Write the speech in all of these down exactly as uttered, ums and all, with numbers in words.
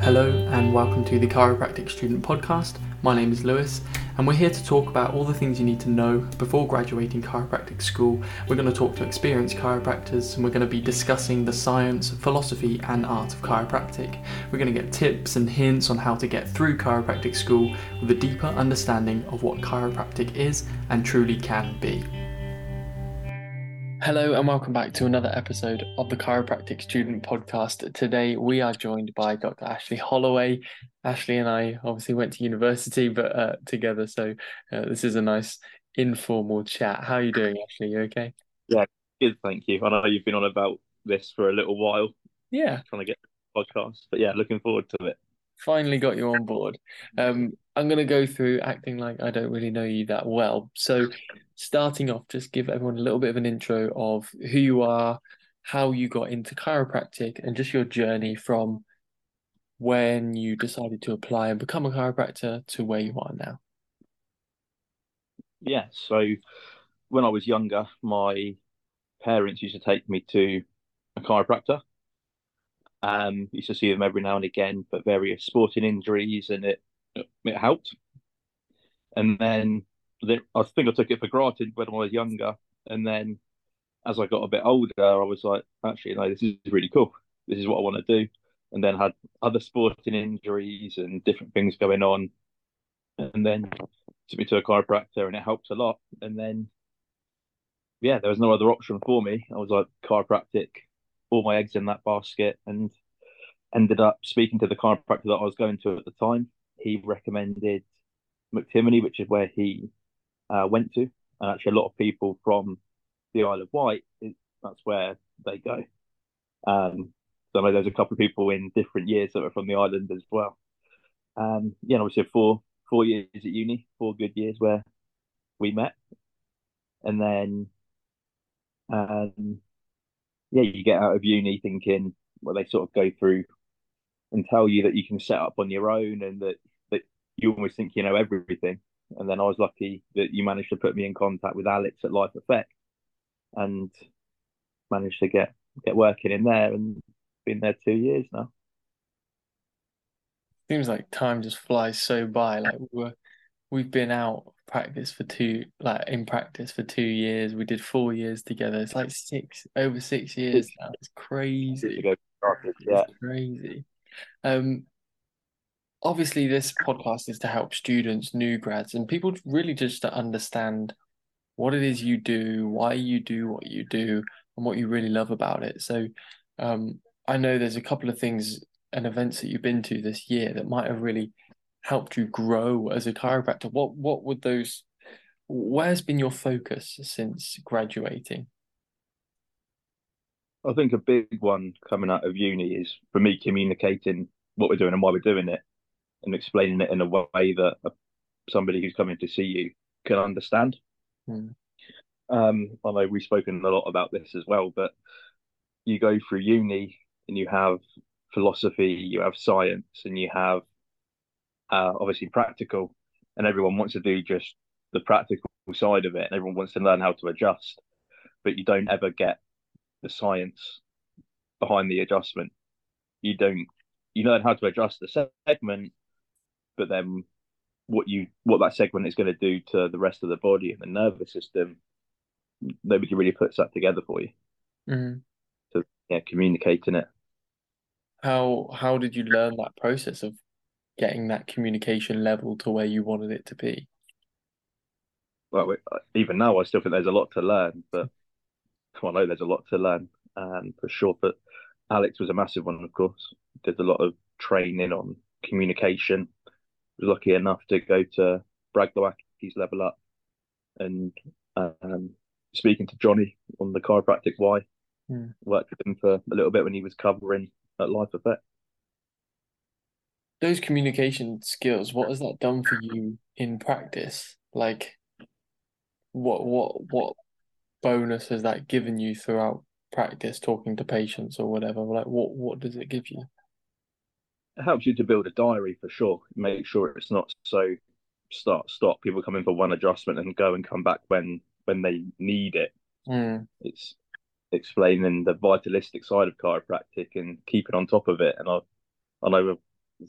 Hello and welcome to the Chiropractic Student Podcast. My name is Lewis and we're here to talk about all the things you need to know before graduating chiropractic school. We're going to talk to experienced chiropractors and we're going to be discussing the science, philosophy and art of chiropractic. We're going to get tips and hints on how to get through chiropractic school with a deeper understanding of what chiropractic is and truly can be. Hello and welcome back to another episode of the Chiropractic Student Podcast. Today we are joined by Doctor Ashley Holloway. Ashley and I obviously went to university but uh, together, so uh, this is a nice informal chat. How are you doing, Ashley? You okay? Yeah, good, thank you. I know you've been on about this for a little while, Yeah, trying to get the podcast, but yeah, looking forward to it. finally got you on board. Um, I'm going to go through acting like I don't really know you that well. So starting off, just give everyone a little bit of an intro of who you are, how you got into chiropractic, and just your journey from when you decided to apply and become a chiropractor to where you are now. Yeah, so when I was younger, my parents used to take me to a chiropractor. Um, used to see them every now and again for various sporting injuries, and it it helped. And then the, I think I took it for granted when I was younger, and then as I got a bit older, I was like, actually, no, this is really cool. This is what I want to do. And then had other sporting injuries and different things going on, and then took me to a chiropractor, and it helped a lot. And then, yeah, there was no other option for me. I was like, chiropractic, all my eggs in that basket, and ended up speaking to the chiropractor that I was going to at the time. He recommended McTimoney, which is where he uh, went to, and actually a lot of people from the Isle of Wight, that's where they go. Um, so I know there's a couple of people in different years that are from the island as well. Um, yeah, and obviously four four years at uni, four good years where we met, and then um, yeah, you get out of uni thinking, well, they sort of go through and tell you that you can set up on your own and that that you almost think you know everything. And then I was lucky that you managed to put me in contact with Alex at Life Effect and managed to get get working in there and been there two years now. Seems like time just flies so by. Like we were, we've been out of practice for two, like in practice for two years. We did four years together. It's like six, over six years Six now. It's years crazy. ago, started, It's yeah. crazy. Um, Obviously this podcast is to help students, new grads, and people really just to understand what it is you do, why you do what you do, and what you really love about it. So, um, I know there's a couple of things and events that you've been to this year that might have really helped you grow as a chiropractor. What what would those? Where's been your focus since graduating? I think a big one coming out of uni is for me communicating what we're doing and why we're doing it and explaining it in a way that somebody who's coming to see you can understand. Hmm. Um, I know we've spoken a lot about this as well, but you go through uni and you have philosophy, you have science, and you have uh, obviously practical, and everyone wants to do just the practical side of it, and everyone wants to learn how to adjust, but you don't ever get the science behind the adjustment. You don't you learn how to adjust the segment, but then what you what that segment is going to do to the rest of the body and the nervous system, nobody really puts that together for you. Hmm. So yeah, communicating it. How how did you learn that process of getting that communication level to where you wanted it to be? Well, even now, I still think there's a lot to learn, but well, I know there's a lot to learn, um, for sure. But Alex was a massive one, of course. Did a lot of training on communication. Was lucky enough to go to Bragloaki's level up and um, speaking to Johnny on the chiropractic Y. Hmm. Worked with him for a little bit when he was covering at Life Effect. Those communication skills, what has that done for you in practice? Like, what what what bonus has that given you throughout practice, talking to patients or whatever? Like, what what does it give you? It helps you to build a diary for sure. Make sure it's not so start stop. People come in for one adjustment and go and come back when when they need it. Mm, It's explaining the vitalistic side of chiropractic and keeping on top of it. And I I know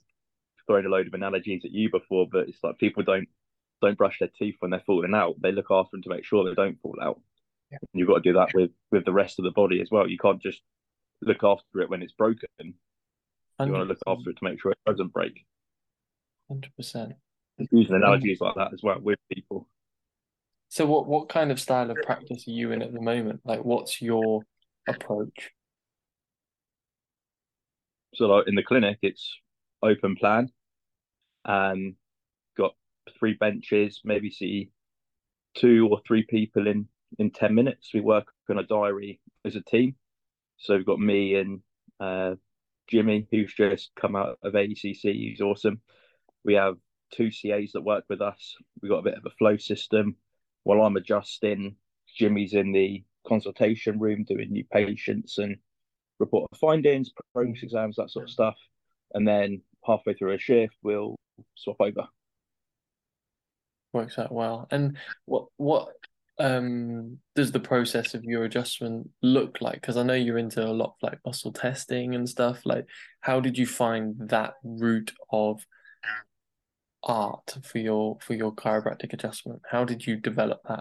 thrown a load of analogies at you before, but it's like people don't don't brush their teeth when they're falling out. They look after them to make sure they don't fall out. Yeah. And you've got to do that with with the rest of the body as well. You can't just look after it when it's broken. You want to look after it to make sure it doesn't break. one hundred percent. Using analogies like that as well with people. So what what kind of style of practice are you in at the moment? Like, what's your approach? So like in the clinic, it's open plan and got three benches, maybe see two or three people in in ten minutes. We work on a diary as a team. So we've got me and uh, Jimmy, who's just come out of A E C C. He's awesome. We have two C As that work with us. We've got a bit of a flow system. While I'm adjusting, Jimmy's in the consultation room doing new patients and report of findings, progress exams, that sort of stuff. And then halfway through a shift, we'll swap over. Works out well. And what what um does the process of your adjustment look like? Because I know you're into a lot of like muscle testing and stuff. Like, how did you find that route of art for your for your chiropractic adjustment? How did you develop that?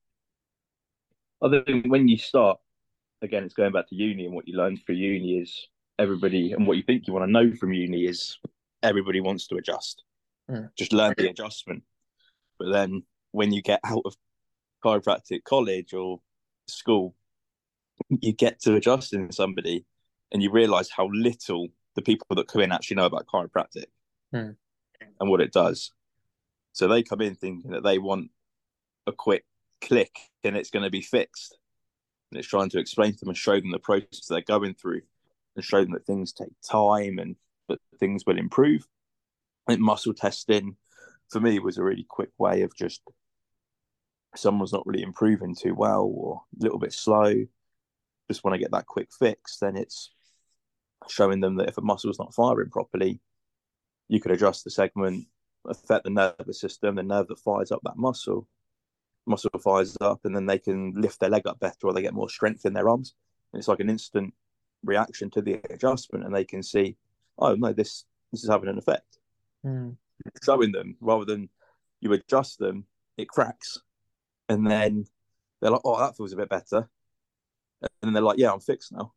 I think when you start, again, it's going back to uni, and what you learn through uni is everybody, and what you think you want to know from uni is everybody wants to adjust. Mm. Just learn the adjustment. But then when you get out of chiropractic college or school, you get to adjusting somebody and you realize how little the people that come in actually know about chiropractic mm. and what it does. So they come in thinking that they want a quick click and it's going to be fixed. And it's trying to explain to them and show them the process they're going through and show them that things take time and that things will improve. I think muscle testing for me was a really quick way of just someone's not really improving too well or a little bit slow, just want to get that quick fix, then it's showing them that if a muscle's not firing properly, you could adjust the segment, affect the nervous system, the nerve that fires up that muscle, muscle fires up, and then they can lift their leg up better or they get more strength in their arms. And it's like an instant reaction to the adjustment, and they can see, oh no, this this is having an effect. Mm. Showing them rather than you adjust them, it cracks, and then they're like, oh, that feels a bit better, and then they're like, yeah, I'm fixed now.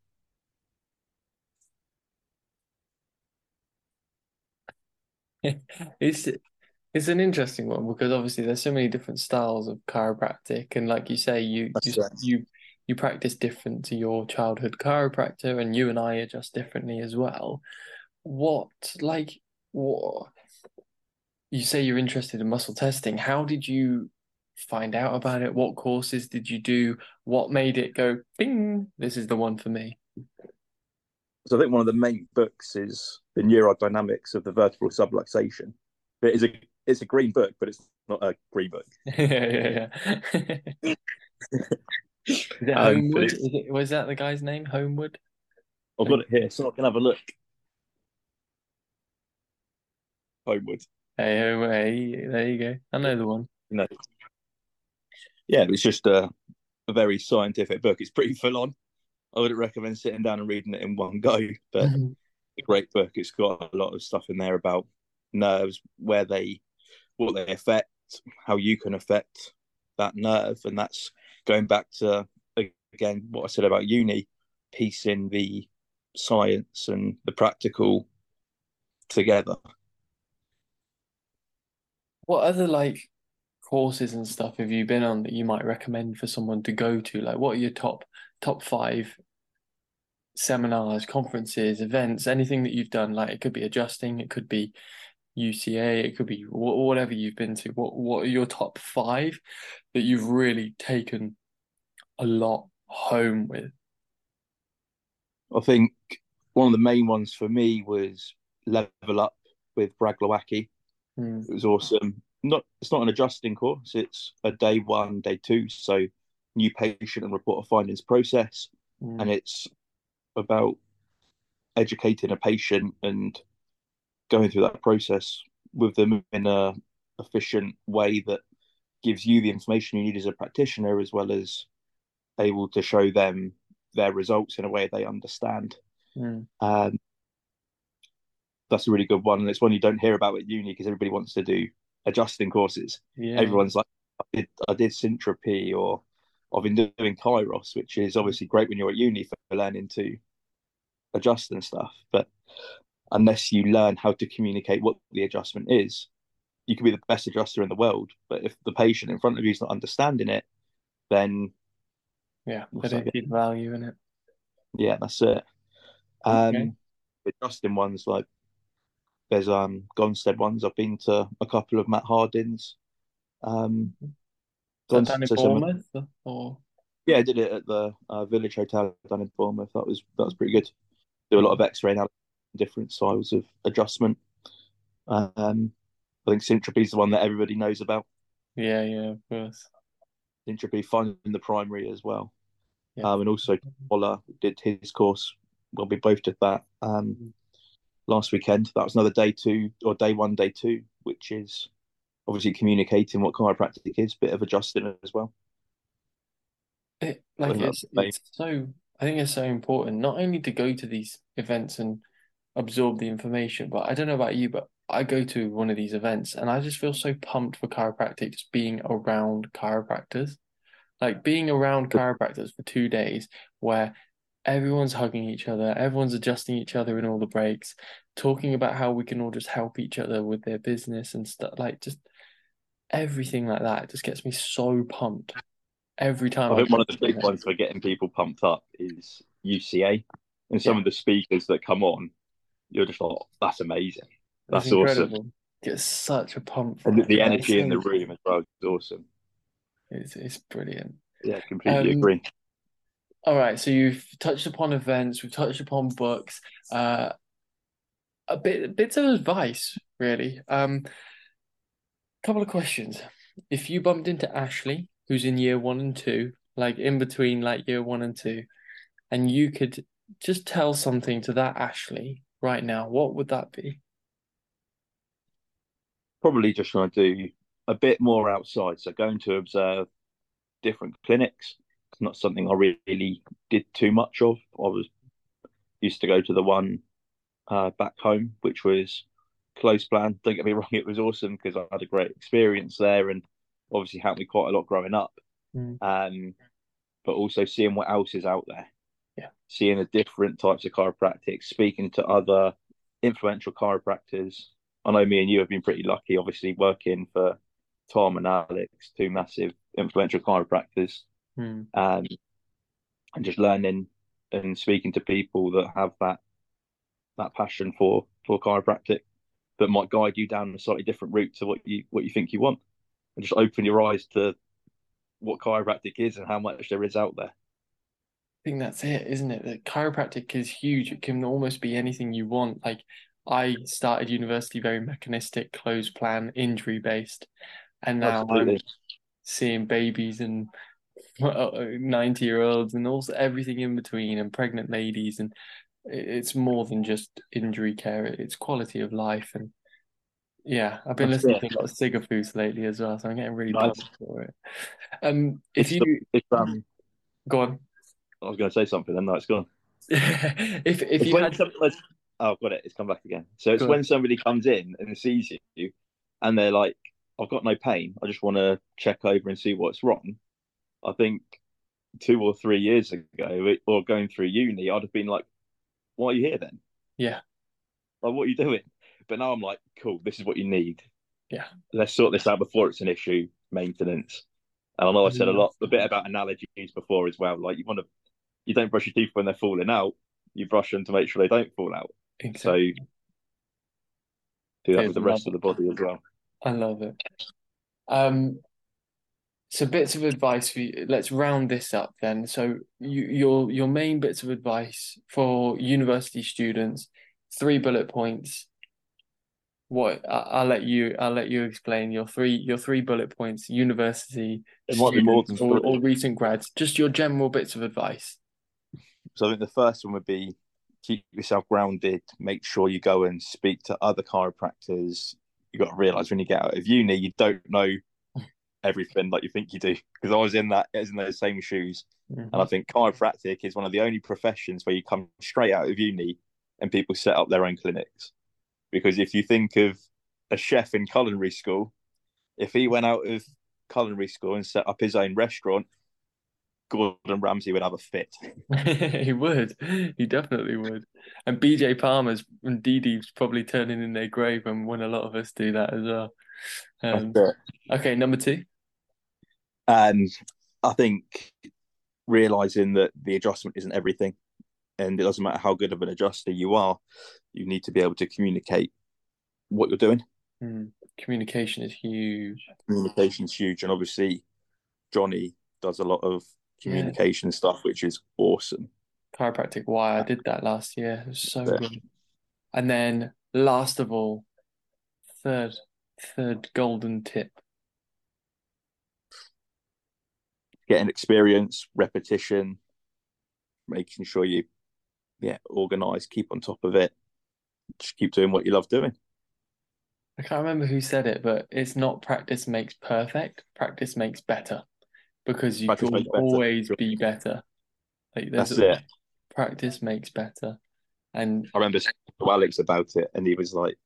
It's it's an interesting one because obviously there's so many different styles of chiropractic, and like you say, you you That's right. you you practice different to your childhood chiropractor, and you and I adjust differently as well. What like what you say you're interested in muscle testing? How did you find out about it? What courses did you do? What made it go, bing, this is the one for me? So I think one of the main books is the neurodynamics of the vertebral subluxation. It is a it's a green book, but it's not a green book. Yeah, yeah, yeah. Is it Um, but Homewood? it's Is it, was that the guy's name? Homewood? I've got it here, so I can have a look. Homewood. Hey, oh, hey, there you go. I know the one. You know, yeah, it's just a, a very scientific book. It's pretty full on. I wouldn't recommend sitting down and reading it in one go, but a great book. It's got a lot of stuff in there about nerves, where they, what they affect, how you can affect that nerve, and that's going back to again what I said about uni, piecing the science and the practical together. What other like courses and stuff have you been on that you might recommend for someone to go to? Like, what are your top top five seminars, conferences, events, anything that you've done? Like, it could be adjusting, it could be U C A, it could be wh- whatever you've been to. What what are your top five that you've really taken a lot home with? I think one of the main ones for me was Level Up with Brad Glowacki. Mm. It was awesome. Not it's not an adjusting course. It's a day one, day two. So new patient and report of findings process, Mm. and it's about educating a patient and going through that process with them in a efficient way that gives you the information you need as a practitioner, as well as able to show them their results in a way they understand. Mm. Um, that's a really good one, and it's one you don't hear about at uni because everybody wants to do adjusting courses. Yeah, Everyone's like, I did, I did Syntropy, or I've been doing Kairos, which is obviously great when you're at uni for learning to adjust and stuff. But unless you learn how to communicate what the adjustment is, you can be the best adjuster in the world. But if the patient in front of you is not understanding it, then yeah. They what's that? don't see the value in it. Yeah, that's it. Okay. Um, adjusting ones like there's um Gonstead ones. I've been to a couple of Matt Hardin's. Um, Is that gone down in to some. Bournemouth or? Yeah, I did it at the uh, Village Hotel down in Bournemouth. That was that was pretty good. Do a lot of X-ray analysis, different styles of adjustment. Um, I think Syntropy is the one that everybody knows about. Yeah, yeah, of course. Syntropy finding the primary as well, Yeah. um, and also Ola did his course. Well, we both did that um, last weekend. That was another day two or day one, day two, which is obviously communicating what chiropractic is, bit of adjusting as well. It, I like think that's it's the main. it's so I think it's so important not only to go to these events and absorb the information, but I don't know about you, but I go to one of these events and I just feel so pumped for chiropractic just being around chiropractors. Like being around chiropractors for two days where everyone's hugging each other, everyone's adjusting each other in all the breaks, talking about how we can all just help each other with their business and stuff, like just everything like that. It just gets me so pumped every time I I think go one of to the an big event. ones for getting people pumped up is U C A, and some Yeah, of the speakers that come on, you're just like, that's amazing, it's that's awesome, incredible. Get such a pump for and it. the Like I energy in the say, room as well is awesome. it's it's brilliant. Yeah, completely Um, agree. all right, so you've touched upon events, we've touched upon books, uh, a bit bits of advice, really. Um, couple of questions. If you bumped into Ashley, who's in year one and two, like in between like year one and two, and you could just tell something to that Ashley right now, what would that be? Probably just trying to do a bit more outside, so going to observe different clinics. It's not something I really did too much of. I was used to go to the one uh, back home, which was close plan. Don't get me wrong, it was awesome because I had a great experience there and obviously helped me quite a lot growing up. Mm, Um, but also seeing what else is out there, yeah. seeing the different types of chiropractic, speaking to other influential chiropractors. I know me and you have been pretty lucky, obviously working for Tom and Alex, two massive influential chiropractors, Mm. um, and just learning and speaking to people that have that that passion for for chiropractic that might guide you down a slightly different route to what you what you think you want, and just open your eyes to what chiropractic is and how much there is out there. I think that's it, isn't it? That chiropractic is huge. It can almost be anything you want. Like I started university very mechanistic, closed plan, injury based, and now I'm Absolutely. seeing babies and ninety year olds and also everything in between and pregnant ladies and it's more than just injury care, it's quality of life. And yeah, I've been That's listening to it. a lot of Sigafus lately as well, so I'm getting really Nice. pumped for it. Um, if It's you it's um. go on. I was going to say something, then no, it's gone. if if It's you when had something. Oh, I've got it. It's come back again. So it's go on. when somebody comes in and sees you, and they're like, "I've got no pain. I just want to check over and see what's wrong." I think two or three years ago, or going through uni, I'd have been like, "Why are you here then? Yeah, Like, what are you doing?" But now I'm like, "Cool. This is what you need. yeah. Let's sort this out before it's an issue." Maintenance. And I know I I said a love lot, a bit about analogies before as well. Like you want to, you don't brush your teeth when they're falling out. You brush them to make sure they don't fall out. So exactly. do that I with the love rest of it. the body as well. I love it. Um, so bits of advice for you. Let's round this up then. So you, your your main bits of advice for university students, three bullet points. What I, I'll let you I'll let you explain your three your three bullet points, university It might be more students than or, or three. recent grads, just your general bits of advice. So I think the first one would be keep yourself grounded. Make sure you go and speak to other chiropractors. You got to realize when you get out of uni, you don't know everything like you think you do. Because I was in that, I was in those same shoes, and Hmm. I think chiropractic is one of the only professions where you come straight out of uni and people set up their own clinics, because if you think of a chef in culinary school, if he went out of culinary school and set up his own restaurant, Gordon Ramsay would have a fit. He would. He definitely would. And B J Palmer's and Dee Dee's probably turning in their grave, and when a lot of us do that as well. That's Um, it. okay, number two. And I think realizing that the adjustment isn't everything, and it doesn't matter how good of an adjuster you are, you need to be able to communicate what you're doing. Hmm. Communication is huge. Communication's huge, and obviously Johnny does a lot of Yeah. communication stuff, which is awesome. Chiropractic Why I did that last year. It was so Yeah. good. And then last of all, third, third golden tip. Getting experience, repetition, making sure you, yeah, organize, keep on top of it, just keep doing what you love doing. I can't remember who said it, but it's not practice makes perfect. Practice makes better because you Practice will makes better. always be better. Like there's That's it. practice makes better. And I remember speaking to Alex about it, and he was like,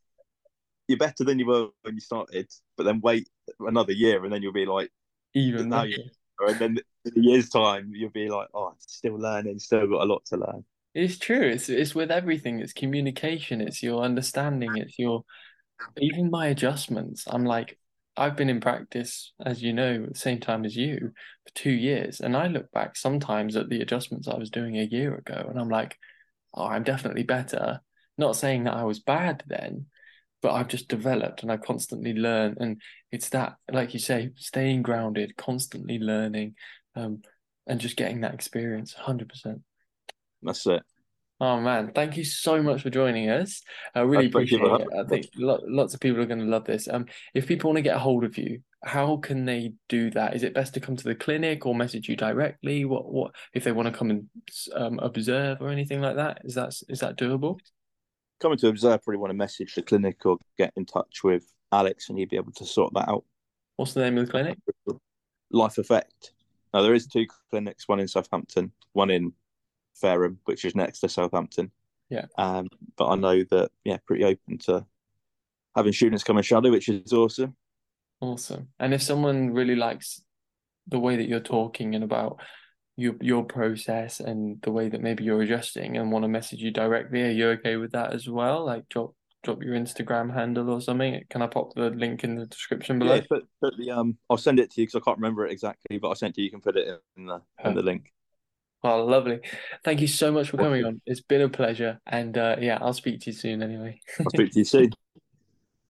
"You're better than you were when you started, but then wait another year, and then you'll be like, even now better. you." And then in a year's time, you'll be like, "Oh, still learning, still got a lot to learn." It's true. It's it's with everything. It's communication. It's your understanding. It's your even my adjustments. I'm like, I've been in practice, as you know, at the same time as you for two years, and I look back sometimes at the adjustments I was doing a year ago, and I'm like, oh, I'm definitely better. Not saying that I was bad then, but I've just developed and I constantly learn. And it's that, like you say, staying grounded, constantly learning, um, and just getting that experience, one hundred percent. That's it. Oh man, thank you so much for joining us. I really Thank you for appreciate it. I having me. think lo lots of people are going to love this. Um, if people want to get a hold of you, how can they do that? Is it best to come to the clinic or message you directly? What what if they want to come and um, observe or anything like that? Is that is that doable? Coming to observe, probably want to message the clinic or get in touch with Alex, and he'd be able to sort that out. What's the name of the clinic? Life Effect. Now there is two clinics, one in Southampton, one in Fareham, which is next to Southampton. Yeah. Um, but I know that yeah, pretty open to having students come and shadow, which is awesome. Awesome. And if someone really likes the way that you're talking and about your your process and the way that maybe you're adjusting and want to message you directly, are you okay with that as well? Like drop drop your Instagram handle or something. Can I pop the link in the description Yeah, below? put, put the um, I'll send it to you because I can't remember it exactly, but I'll send it to you. You can put it in the in the Perfect. link. Oh, lovely. Thank you so much for coming Awesome. on. It's been a pleasure. And uh, yeah, I'll speak to you soon anyway. I'll speak to you soon.